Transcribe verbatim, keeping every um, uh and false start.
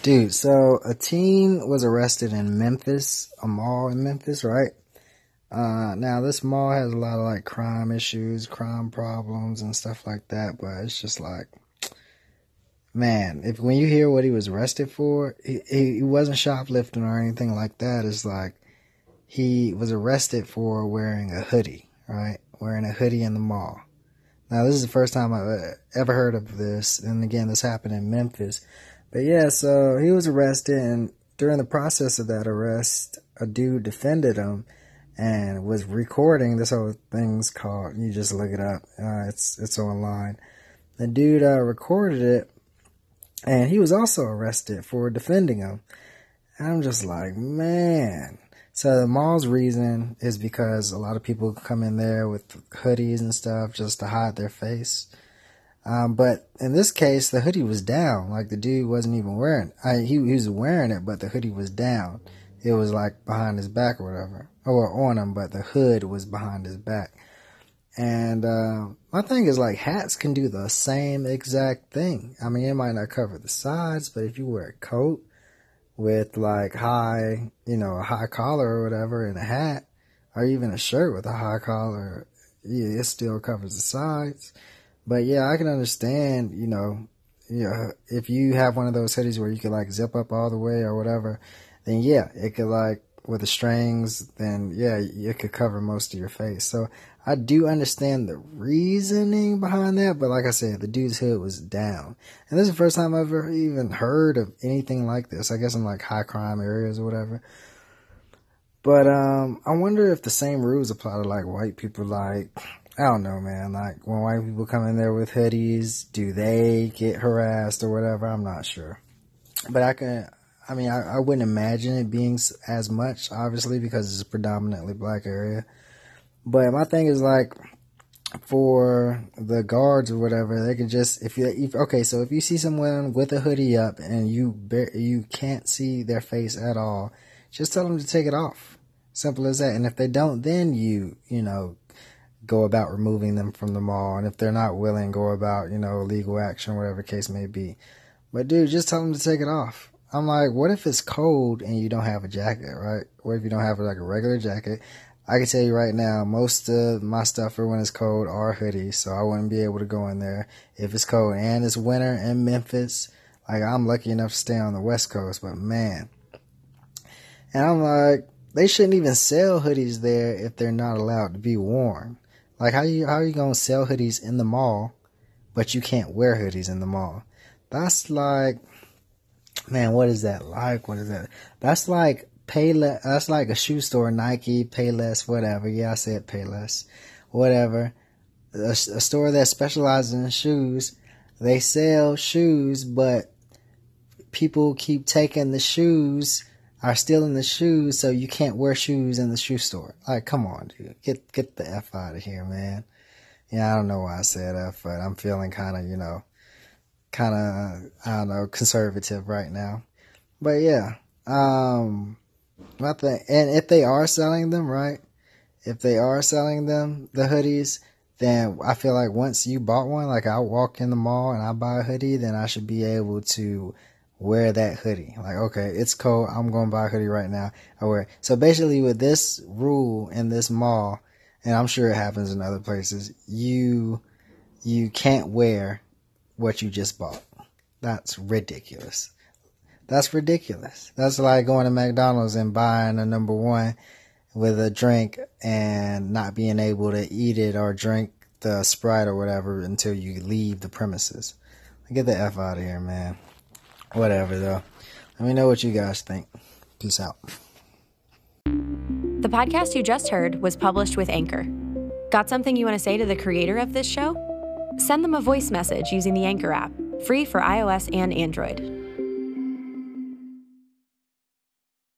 Dude, so a teen was arrested in Memphis, a mall in Memphis, right? Uh, now this mall has a lot of like crime issues, crime problems and stuff like that, but it's just like, man, if when you hear what he was arrested for, he, he wasn't shoplifting or anything like that. It's like he was arrested for wearing a hoodie, right? Wearing a hoodie in the mall. Now this is the first time I've ever heard of this, and again, this happened in Memphis. But yeah, so he was arrested, and during the process of that arrest, a dude defended him and was recording. This whole thing's called, you just look it up, uh, it's it's online. The dude uh, recorded it, and he was also arrested for defending him. And I'm just like, man. So the mall's reason is because a lot of people come in there with hoodies and stuff just to hide their face. Um, but in this case, the hoodie was down. Like, the dude wasn't even wearing it. I, he, he was wearing it, but the hoodie was down. It was like behind his back or whatever. Or on him, but the hood was behind his back. And uh, my thing is, like, hats can do the same exact thing. I mean, it might not cover the sides, but if you wear a coat with, like, high, you know, a high collar or whatever and a hat, or even a shirt with a high collar, yeah, it still covers the sides. But yeah, I can understand, you know, you know, if you have one of those hoodies where you could like zip up all the way or whatever, then yeah, it could like with the strings, then yeah, it could cover most of your face. So I do understand the reasoning behind that, but like I said, the dude's hood was down. And this is the first time I've ever even heard of anything like this. I guess in like high crime areas or whatever. But um, I wonder if the same rules apply to like white people. Like, I don't know, man. Like, when white people come in there with hoodies, do they get harassed or whatever? I'm not sure. But I can, I mean, I, I wouldn't imagine it being as much, obviously, because it's a predominantly black area. But my thing is, like, for the guards or whatever, they can just, if you, if, okay, so if you see someone with a hoodie up and you bar- you can't see their face at all, just tell them to take it off. Simple as that. And if they don't, then you, you know, go about removing them from the mall. And if they're not willing, go about, you know, legal action, whatever the case may be. But dude, just tell them to take it off. I'm like, what if it's cold and you don't have a jacket, right? What if you don't have like a regular jacket? I can tell you right now, most of my stuff for when it's cold are hoodies, so I wouldn't be able to go in there if it's cold. And it's winter in Memphis. Like, I'm lucky enough to stay on the West Coast, but man. And I'm like, they shouldn't even sell hoodies there if they're not allowed to be worn. Like, how you how are you gonna sell hoodies in the mall, but you can't wear hoodies in the mall? That's like, man, what is that like? What is that? That's like Payless. That's like a shoe store, Nike, Payless, whatever. Yeah, I said Payless, whatever. A, a store that specializes in shoes. They sell shoes, but people keep taking the shoes, are stealing the shoes, so you can't wear shoes in the shoe store. Like, come on, dude. Get get the F out of here, man. Yeah, I don't know why I said F, but I'm feeling kind of, you know, kind of, I don't know, conservative right now. But yeah, um, my thing, and if they are selling them, right? If they are selling them, the hoodies, then I feel like once you bought one, like I walk in the mall and I buy a hoodie, then I should be able to wear that hoodie. Like, okay, it's cold, I'm going to buy a hoodie right now. I wear it. So basically with this rule in this mall, and I'm sure it happens in other places, you, you can't wear what you just bought. That's ridiculous. That's ridiculous. That's like going to McDonald's and buying a number one with a drink and not being able to eat it or drink the Sprite or whatever until you leave the premises. Get the F out of here, man. Whatever, though. Let me know what you guys think. Peace out. The podcast you just heard was published with Anchor. Got something you want to say to the creator of this show? Send them a voice message using the Anchor app, free for iOS and Android.